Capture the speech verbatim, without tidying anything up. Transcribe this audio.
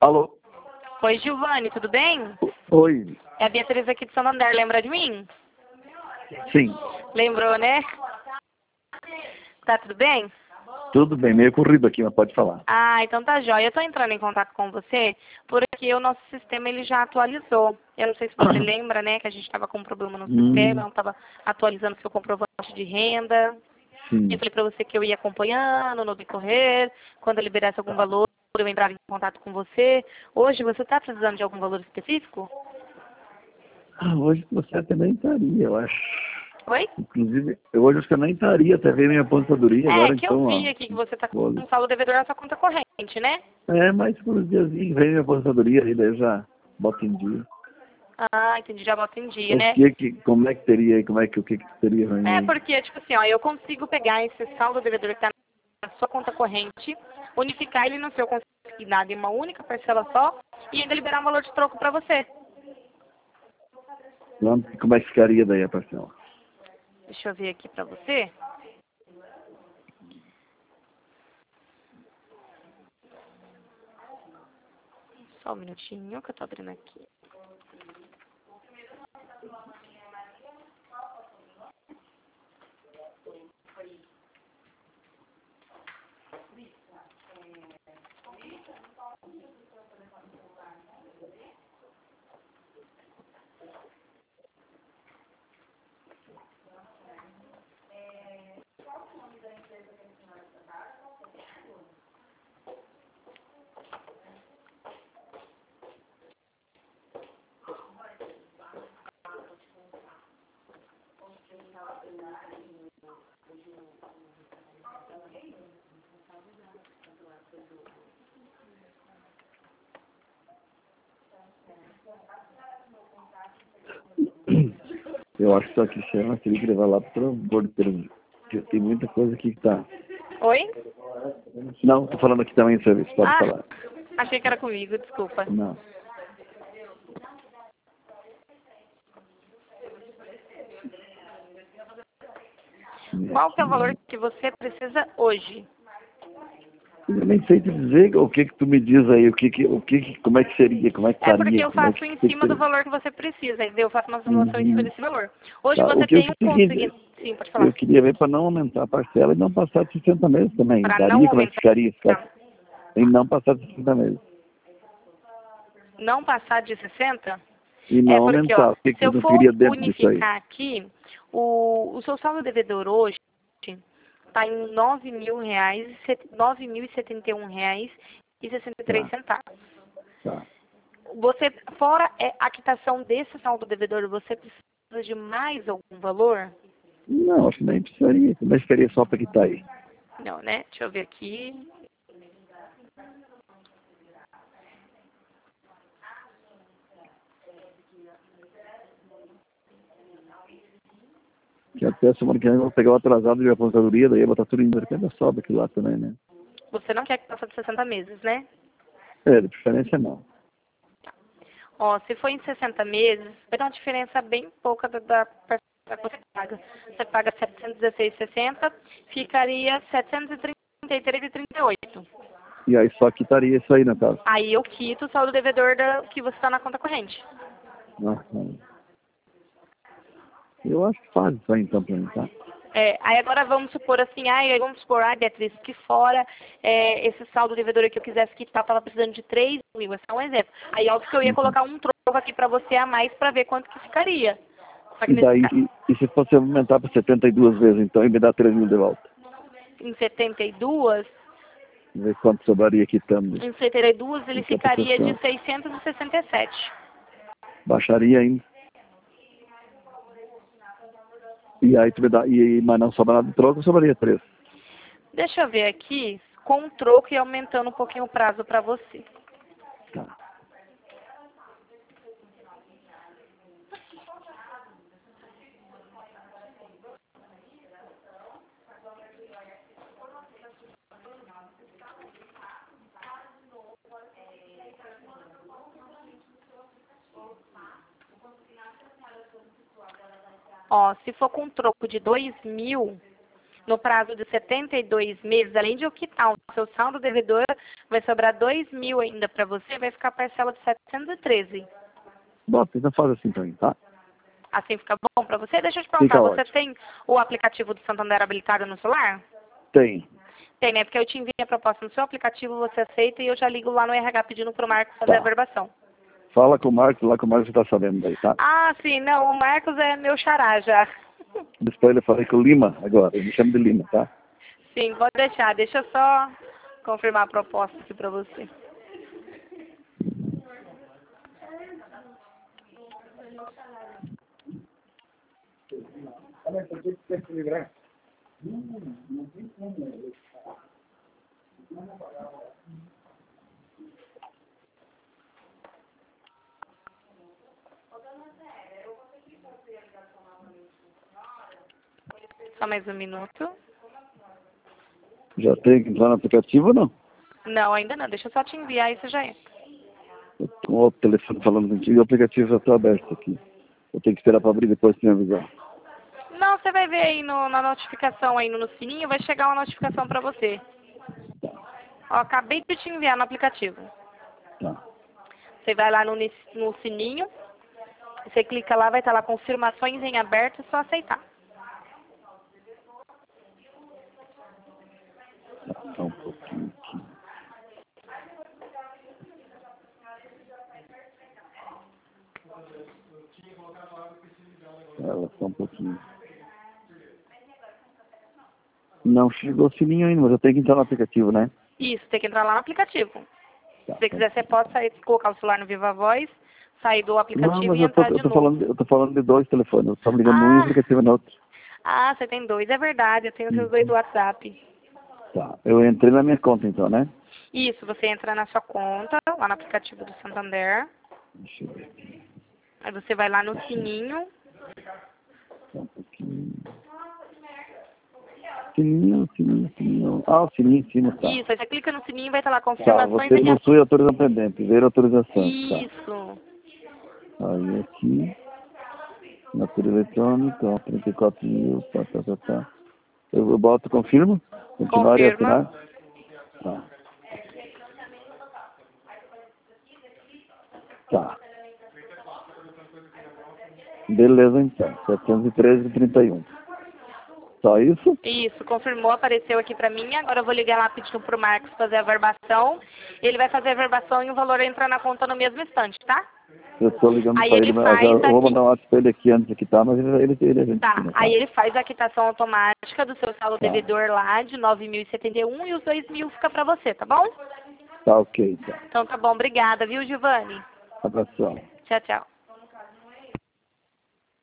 Alô? Oi, Giovanni, tudo bem? Oi. É a Beatriz aqui de Santander, lembra de mim? Sim. Lembrou, né? Tá tudo bem? Tudo bem, meio corrido aqui, mas pode falar. Ah, então tá jóia. Eu tô entrando em contato com você porque o nosso sistema ele já atualizou. Eu não sei se você lembra, né, que a gente estava com um problema no sistema, Hum, não estava atualizando seu comprovante de renda. Eu sim. falei pra você que eu ia acompanhando no decorrer, quando eu liberasse algum valor, eu entrava em contato com você. Hoje você está precisando de algum valor específico? Ah, hoje você até nem estaria, eu acho. Oi? Inclusive, eu hoje acho que eu nem estaria até ver minha aposentadoria É, agora, que eu então, vi ó. aqui que você está com Olha. um saldo devedor na sua conta corrente, né? É, mas por uns diazinhos vem minha aposentadoria aí, daí eu já boto em dia. Ah, entendi, já bota em dia, O né? que que, como é que teria aí, como é que, o que que teria pra mim É, aí? porque, tipo assim, ó, eu consigo pegar esse saldo devedor que está na sua conta corrente, unificar ele no seu consignado em uma única parcela só e ainda liberar um valor de troco para você. Quanto- Como é que ficaria daí a parcela? Deixa eu ver aqui para você. Só um minutinho que eu tô abrindo aqui. Eu acho que só que chama, teria que levar lá pro bordo termo. Porque tem muita coisa aqui que tá. Oi? Não, tô falando aqui também em serviço, pode Ah, falar. achei que era comigo, desculpa. Não. Qual que é o valor que você precisa hoje? Eu nem sei te dizer o que que tu me diz aí, o que que, o que que, como é que seria, como é que É porque estaria, eu como é faço que em que cima do seria. valor que você precisa, entendeu? Eu faço uma simulação em cima Uhum. desse valor. Hoje Tá, o você que eu tem um seguinte, consignado. Sim, pode eu falar. queria ver para não aumentar a parcela e não passar de sessenta meses também. Para não Daria, como é que aumentar, ficaria? Ficar, em não passar de sessenta meses. não passar de sessenta. E não É porque, ó, aumentar. O que se que eu tu for queria dentro disso aí? unificar aqui, o, o seu saldo devedor hoje está em nove mil reais, nove mil e setenta e um reais e sessenta e três Tá, centavos. tá. Você, fora é, a quitação desse saldo devedor, você precisa de mais algum valor? Não, acho que nem precisaria. Mas ficaria só para quitar aí. Não, né? Deixa eu ver aqui. Que até semana que vem eu vou pegar o atrasado de aposentadoria, daí eu vou botar tudo em mercado sobra aquilo lá também, né? Você não quer que passe de sessenta meses, né? É, de preferência não. Ó, se for em sessenta meses, vai dar uma diferença bem pouca da, da parcela que você paga. Você paga setecentos e dezesseis reais e sessenta centavos, ficaria setecentos e trinta e três reais e trinta e oito. E aí só quitaria isso aí, no caso. Aí eu quito o saldo devedor da, que você está na conta corrente. Ah, não. Eu acho que faz isso aí então pra mim, tá? É, aí agora vamos supor assim, ai, vamos supor, ai Beatriz, que fora é, esse saldo devedor que eu quisesse quitar, estava precisando de três mil, esse é um exemplo. Aí óbvio que eu ia Uhum. colocar um troco aqui para você a mais para ver quanto que ficaria. Só que E nesse daí, caso, e, e se fosse aumentar para setenta e duas vezes então e me dar três mil de volta? em setenta e duas, Ver quanto sobraria quitando em setenta e duas ele em ficaria de compensação. seiscentos e sessenta e sete. Baixaria ainda. E aí tu me dá, e, mas não sobra nada de troca, sobraria três. Deixa eu ver aqui, com o troco e aumentando um pouquinho o prazo para você. Tá. Ó, se for com troco de dois mil, no prazo de setenta e dois meses, além de eu quitar o seu saldo devedor, vai sobrar dois mil ainda para você, vai ficar a parcela de setecentos e treze. Bom, então faz assim pra mim, tá? Assim fica bom para você? Deixa eu te perguntar, Fica você ótimo. tem o aplicativo do Santander habilitado no celular? Tem. Tem, né? Porque eu te envio a proposta no seu aplicativo, você aceita e eu já ligo lá no R H pedindo pro Marcos fazer Tá. a verbação. Fala com o Marcos, lá com o Marcos você tá sabendo daí, tá? Ah, sim, não, o Marcos é meu xará já. Depois eu falei com o Lima agora, eu me chamo de Lima, tá? Sim, pode deixar, deixa eu só confirmar a proposta aqui pra você. Só mais um minuto. Já tem que entrar no aplicativo ou não? Não, ainda não, deixa eu só te enviar e você já entra. Eu tô com outro telefone falando contigo e o aplicativo já tá aberto aqui. Eu tenho que esperar pra abrir depois pra me avisar. Não, você vai ver aí no, na notificação, aí no, no sininho, vai chegar uma notificação pra você. Ó, acabei de te enviar no aplicativo. Tá. Você vai lá no, nis- no sininho, você clica lá, vai estar lá confirmações em aberto, é só aceitar. Tá, só um pouquinho aqui. Ela só um pouquinho. Não chegou o sininho ainda, mas eu tenho que entrar no aplicativo, né? Isso, tem que entrar lá no aplicativo. Tá, Se você tá. quiser, você pode sair, colocar o celular no Viva Voz, sair do Não, aplicativo mas e eu tô, entrar eu de tô novo. falando, de- eu tô falando de dois telefones. Eu tava ligando num e o Ah, aplicativo no outro. ah, você tem dois, é verdade, eu tenho os seus dois Uhum. WhatsApp. Tá. Eu entrei na minha conta então, né? Isso, você entra na sua conta, lá no aplicativo do Santander, Deixa eu ver aqui. aí você vai lá no sininho, Só um pouquinho. Sininho, sininho, sininho. Ah, o sininho em cima, tá. isso, aí você clica no sininho e vai estar lá Tá, confirmações você em aberto. possui autorização pendente, ver autorização, tá. Isso, Aí aqui, natura eletrônica, ó, trinta e quatro mil, tá, tá, tá, tá. Eu, eu boto, confirmo? Continuar e confirma. assinar? Tá. Tá. Beleza então, setecentos e treze e trinta e um. Só isso? Isso, confirmou, apareceu aqui pra mim. Agora eu vou ligar lá pedindo pro Marcos fazer a verbação. Ele vai fazer a verbação e o valor entra na conta no mesmo instante, tá? Eu tô ligando Aí pra ele ele, mas faz eu vou aqui. mandar um WhatsApp pra ele aqui antes aqui, tá? Mas ele, ele, ele, a gente Tá, ensina, aí tá? ele faz a quitação automática do seu saldo Tá. devedor lá de nove mil e setenta e um e os dois mil fica pra você, tá bom? Tá ok, tá. Então tá bom, obrigada, viu, Giovanni? Abração. Tchau, tchau.